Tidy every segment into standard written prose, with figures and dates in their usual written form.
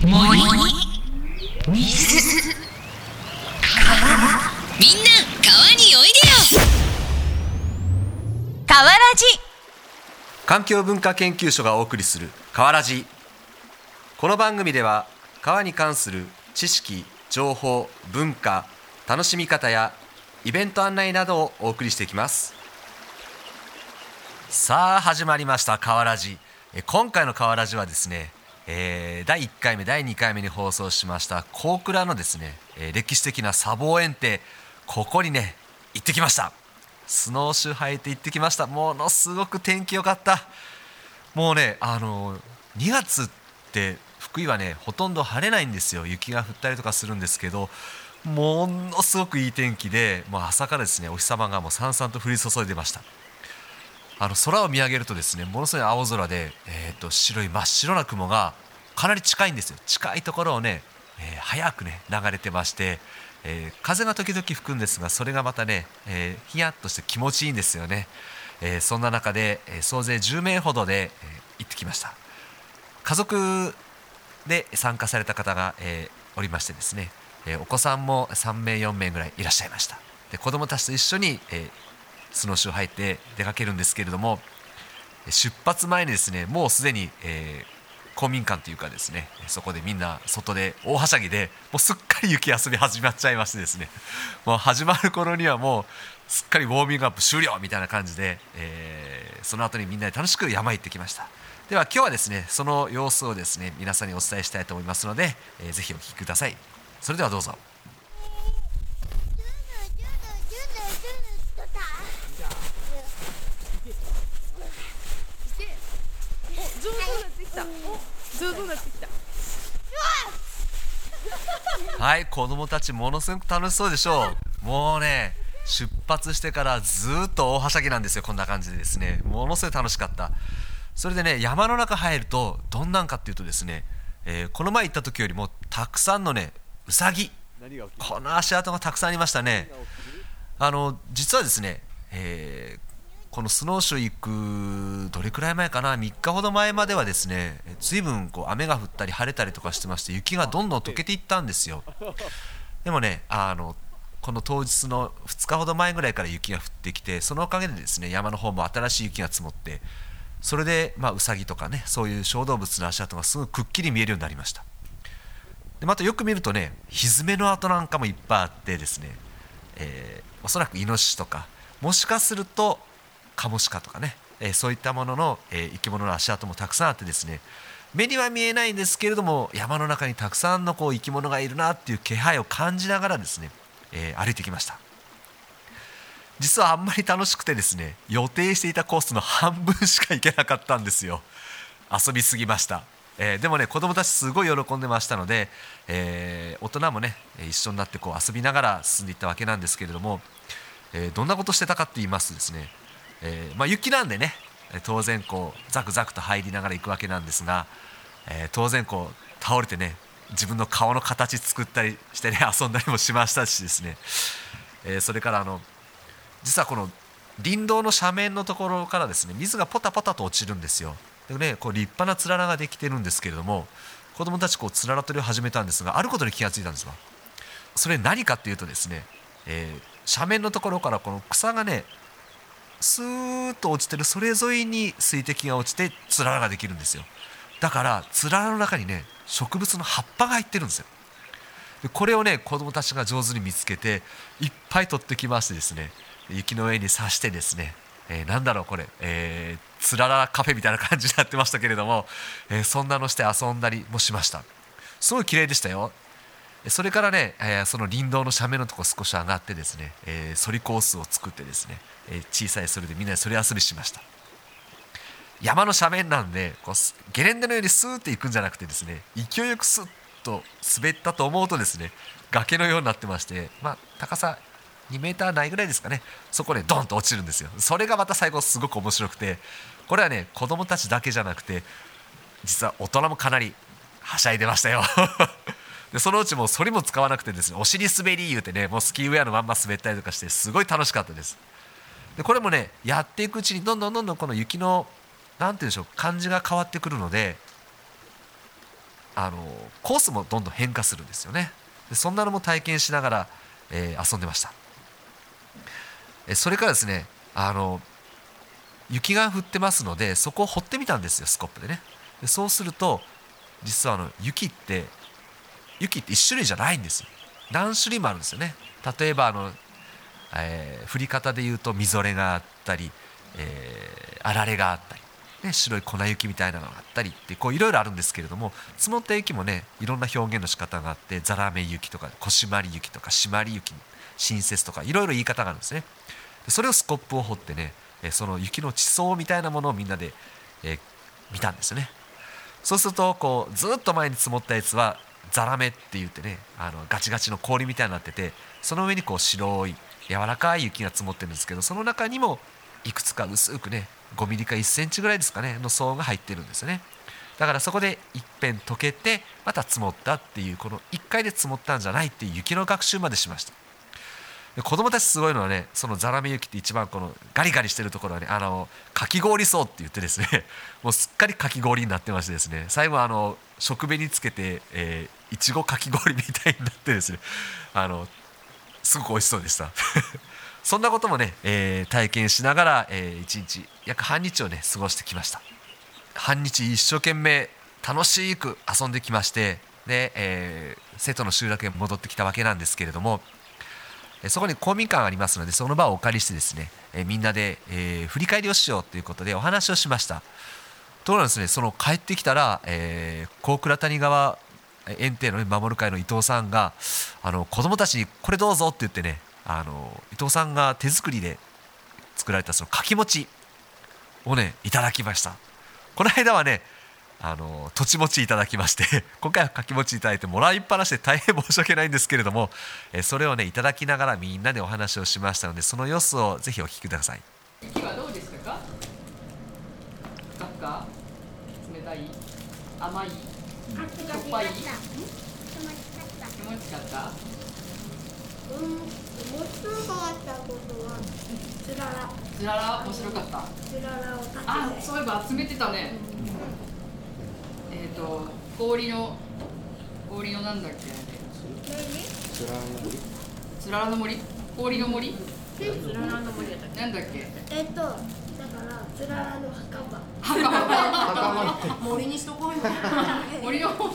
森、水、川、みんな川においでよ。川ラジ。 環境文化研究所がお送りする川ラジ。この番組では川に関する知識、情報、文化、楽しみ方やイベント案内などをお送りしていきます。さあ始まりました川ラジ。今回の川ラジはですね、第1回目第2回目に放送しました小倉のですね、歴史的な砂防園庭、ここにね行ってきました。スノーシュー履いて行ってきました。ものすごく天気良かった。もうね2月って福井はねほとんど晴れないんですよ。雪が降ったりとかするんですけど、ものすごくいい天気で、もう朝からですねお日様がもうさんさんと降り注いでました。空を見上げるとですね、ものすごい青空で、白い真っ白な雲がかなり近いんですよ。近いところをね、早くね流れてまして、風が時々吹くんですが、それがまたね、ヒヤッとして気持ちいいんですよね。そんな中で、総勢10名ほどで、行ってきました。家族で参加された方が、おりましてですね、お子さんも3名4名ぐらいいらっしゃいました。で子どもたちと一緒に、スノーシューを履いて出かけるんですけれども、出発前にですねもうすでに、公民館というかですね、そこでみんな外で大はしゃぎで、もうすっかり雪遊び始まっちゃいましてですね、もう始まる頃にはもうすっかりウォーミングアップ終了みたいな感じで、その後にみんなで楽しく山へ行ってきました。では今日はですねその様子をですね皆さんにお伝えしたいと思いますので、ぜひお聞きください。それではどうぞ。 上手になってきた。 はい、子供たちものすごく楽しそうでしょう。もうね出発してからずっと大はしゃぎなんですよ。こんな感じでですね、ものすごい楽しかった。それでね山の中入るとどんなんかっていうとですね、この前行った時よりもたくさんのねウサギ、この足跡がたくさんありましたね。実はですね、このスノーシュー行くどれくらい前かな、3日ほど前まではですね随分こう雨が降ったり晴れたりとかしてまして、雪がどんどん溶けていったんですよ。でもねこの当日の2日ほど前ぐらいから雪が降ってきて、そのおかげでですね山の方も新しい雪が積もって、それでウサギとかねそういう小動物の足跡がすごくくっきり見えるようになりました。でまたよく見るとねひづめの跡なんかもいっぱいあってですね、おそらくイノシシとか、もしかするとカモシカとかね、そういったものの、生き物の足跡もたくさんあってですね、目には見えないんですけれども山の中にたくさんのこう生き物がいるなっていう気配を感じながらですね、歩いてきました。実はあんまり楽しくてですね、予定していたコースの半分しか行けなかったんですよ。遊びすぎました。でもね子供たちすごい喜んでましたので、大人もね一緒になってこう遊びながら進んでいったわけなんですけれども、どんなことしてたかって言いますとですね、雪なんでね当然こうザクザクと入りながら行くわけなんですが、当然こう倒れてね自分の顔の形作ったりしてね遊んだりもしましたしですね、それから実はこの林道の斜面のところからですね水がポタポタと落ちるんですよ。でねこう立派なつららができてるんですけれども、子どもたちこうつらら取りを始めたんですが、あることに気がついたんですわ。それ何かっていうとですね、斜面のところからこの草がねスーッと落ちてるそれ沿いに水滴が落ちてつららができるんですよ。だからつららの中にね植物の葉っぱが入ってるんですよ。でこれをね子どもたちが上手に見つけていっぱい取ってきましてですね、雪の上に刺してですね、なんだろうこれ、つららカフェみたいな感じになってましたけれども、そんなのして遊んだりもしました。すごい綺麗でしたよ。それからね、その林道の斜面のところ少し上がってですね、反りコースを作ってですね、小さいそれでみんなでそれ遊びしました。山の斜面なんでこうゲレンデのようにスーッて行くんじゃなくてですね、勢いよくスッと滑ったと思うとですね崖のようになってまして、高さ2メーターないぐらいですかね、そこでドンと落ちるんですよ。それがまた最後すごく面白くて、これはね子供たちだけじゃなくて実は大人もかなりはしゃいでましたよでそのうちもう反りも使わなくてですね、お尻滑り言うてねもうスキーウェアのまんま滑ったりとかしてすごい楽しかったです。でこれもねやっていくうちにどんどんこの雪のなんていうんでしょう感じが変わってくるので、 コースもどんどん変化するんですよね。でそんなのも体験しながら、遊んでました。それからですね、雪が降ってますので、そこを掘ってみたんですよ、スコップでね。でそうすると実は雪って1種類じゃないんですよ。何種類もあるんですよね。例えば降り方でいうとみぞれがあったり、あられがあったり、ね、白い粉雪みたいなのがあったりってこういろいろあるんですけれども、積もった雪もねいろんな表現の仕方があって、ざらめ雪とか小締り雪とか締まり雪、新雪とかいろいろ言い方があるんですね。でそれをスコップを掘ってね、その雪の地層みたいなものをみんなで、見たんですよね。そうするとこうずっと前に積もったやつはザラメって言ってね、ガチガチの氷みたいになってて、その上にこう白い柔らかい雪が積もってるんですけど、その中にもいくつか薄くね5ミリか1センチぐらいですかねの層が入ってるんですよね。だからそこでいっぺん溶けてまた積もったっていう、この1回で積もったんじゃないっていう雪の学習までしました。で子供たちすごいのはね、そのザラメ雪って一番このガリガリしてるところはね、かき氷層って言ってですねもうすっかりかき氷になってましてですね、最後食紅につけて、いちごかき氷みたいになってですね、すごく美味しそうでしたそんなこともね、体験しながら、1日約半日をね過ごしてきました。半日一生懸命楽しく遊んできまして、で、瀬戸の集落へ戻ってきたわけなんですけれども、そこに公民館がありますので、その場をお借りしてですね、みんなで、振り返りをしようということでお話をしました。ところがですね、その帰ってきたら、高倉谷川園庭の、ね、守る会の伊藤さんが子供たちにこれどうぞって言ってね、伊藤さんが手作りで作られたそのかき餅をねいただきました。この間はね土地餅いただきまして今回はかき餅いただいてもらいっぱなしで大変申し訳ないんですけれども、それをねいただきながらみんなでお話をしましたので、その様子をぜひお聞きください。 雪はどうでしたか？カッカ冷たい、甘い、しょっぱい、気持ちかった。 面白かったことはつらら。 つらら面白かった。 つららを立てて。 あ、そういえば集めてたね。氷のなんだっけ。つららの森。氷の森。つららの森やったっけ。なんだっけ。 だからつららの墓場。 森にしとこうよ。森の方。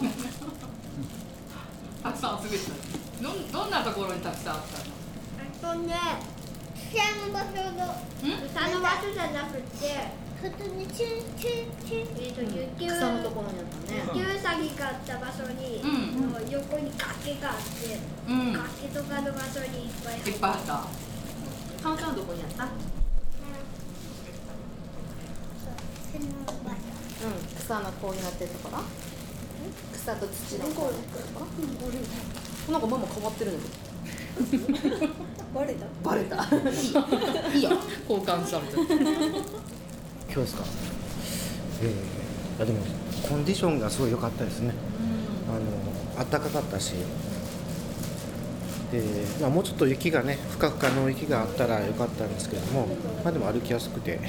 たくさん集めてた。どんなところにたくさんあったの？ 下の場所じゃなくて。普通に雪草のところにあったね。 雪うさぎがあった場所に、横に崖があって、崖とかの場所にいっぱいいっぱいあった。 カンちゃんどこにあった？草のこうになってるところ？草と土のこうになってるところ？なんかママ変わってるんだけど。バレた。いいよ。 交換されて。 今日ですか。でもコンディションがすごい良かったですね。暖かかったし、もうちょっと雪がね、ふかふかの雪があったら良かったんですけども、でも歩きやすくて、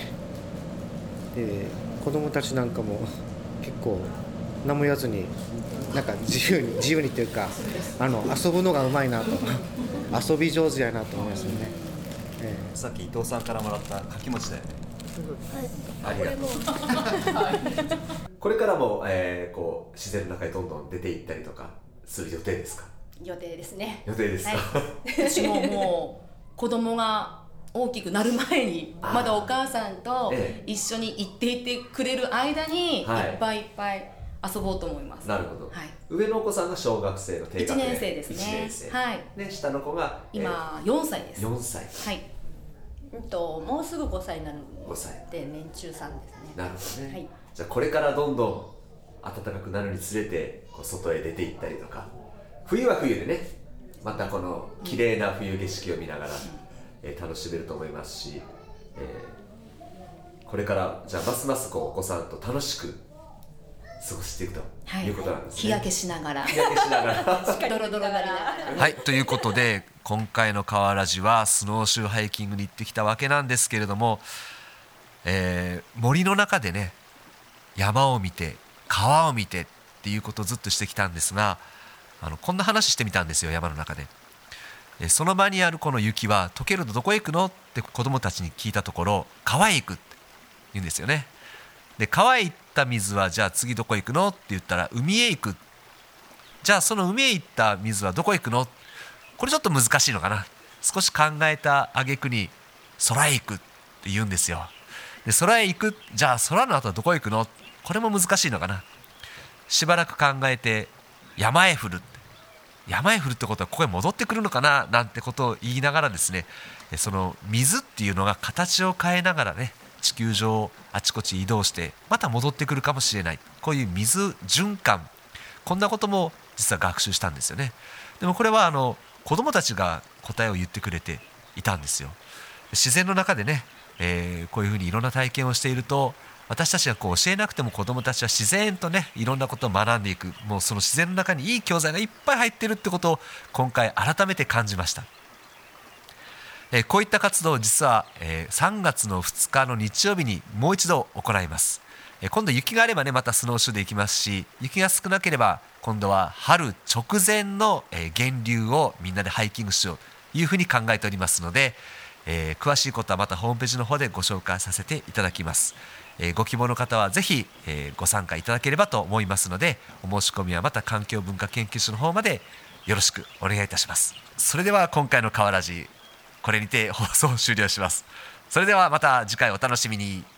子供たちなんかも結構何も言わずになんか自由にというか遊ぶのがうまいなと遊び上手やなと思いますよね。 さっき伊藤さんからもらったかき餅だよね。ありがとう。これからも、こう自然の中にどんどん出ていったりとかする予定ですか？ 予定ですね。 予定ですか？ 私ももう子供が大きくなる前にまだお母さんと一緒に行っていてくれる間にいっぱいいっぱい遊ぼうと思います。 なるほど。上のお子さんが小学生の低学年。 1年生ですね。 1年生。 はい。 で下の子が今4歳です。 4歳。 はい。 もうすぐ5歳になる 5歳で年中さんですね。 なるほどね。 はい。 じゃあこれからどんどん暖かくなるにつれてこう外へ出て行ったりとか、冬は冬でね、またこの綺麗な冬景色を見ながら、楽しめると思いますし、これからじゃあますますこうお子さんと楽しく過ごしていくということなんですね。 日焼けしながら。 日焼けしながら。 ドロドロなりながら。 はい、ということで今回の川ラジはスノーシューハイキングに行ってきたわけなんですけれども、森の中でね、山を見て川を見てっていうことをずっとしてきたんですが、こんな話してみたんですよ、山の中で。その場にあるこの雪は溶けるとどこへ行くのって子供たちに聞いたところ、川へ行くって言うんですよね。で川へ行った水はじゃあ次どこへ行くのって言ったら海へ行く。じゃあその海へ行った水はどこへ行くの。これちょっと難しいのかな。少し考えた挙句に空へ行くって言うんですよ。で空へ行く、じゃあ空の後はどこへ行くの。これも難しいのかな。しばらく考えて山へ降る。山へ降るってことはここへ戻ってくるのかななんてことを言いながらですね、その水っていうのが形を変えながらね、地球上をあちこち移動してまた戻ってくるかもしれない、こういう水循環、こんなことも実は学習したんですよね。でもこれは子どもたちが答えを言ってくれていたんですよ。自然の中でね、こういうふうにいろんな体験をしていると、私たちがこう教えなくても子どもたちは自然とね、いろんなことを学んでいく、もうその自然の中にいい教材がいっぱい入っているってことを今回改めて感じました。こういった活動を実は、3月の2日の日曜日にもう一度行います。今度雪があればね、またスノーシューで行きますし、雪が少なければ今度は春直前の、源流をみんなでハイキングしようというふうに考えておりますので、詳しいことはまたホームページの方でご紹介させていただきます。ご希望の方はぜひ、ご参加いただければと思いますので、お申し込みはまた環境文化研究所の方までよろしくお願いいたします。それでは今回の川ラジ、これにて放送を終了します。それではまた次回お楽しみに。